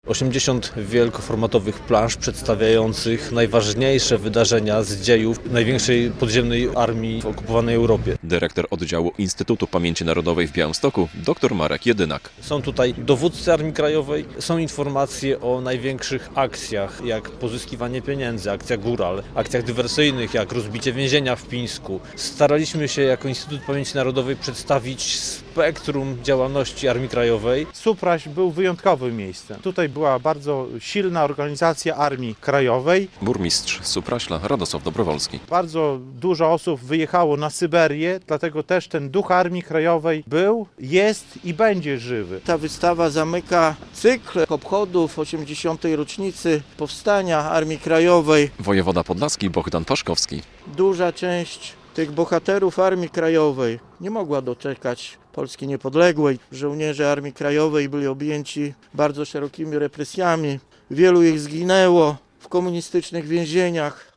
80 wielkoformatowych plansz przedstawiających najważniejsze wydarzenia z dziejów największej podziemnej armii w okupowanej Europie. Dyrektor oddziału Instytutu Pamięci Narodowej w Białymstoku, dr Marek Jedynak. Są tutaj dowódcy Armii Krajowej, są informacje o największych akcjach, jak pozyskiwanie pieniędzy, akcja Góral, akcjach dywersyjnych, jak rozbicie więzienia w Pińsku. Staraliśmy się jako Instytut Pamięci Narodowej przedstawić spektrum działalności Armii Krajowej. Supraś był wyjątkowym miejscem. Tutaj była bardzo silna organizacja Armii Krajowej. Burmistrz Supraśla Radosław Dobrowolski. Bardzo dużo osób wyjechało na Syberię, dlatego też ten duch Armii Krajowej był, jest i będzie żywy. Ta wystawa zamyka cykl obchodów 80. rocznicy powstania Armii Krajowej. Wojewoda podlaski Bohdan Paszkowski. Duża część tych bohaterów Armii Krajowej nie mogła doczekać Polski niepodległej. Żołnierze Armii Krajowej byli objęci bardzo szerokimi represjami. Wielu ich zginęło w komunistycznych więzieniach.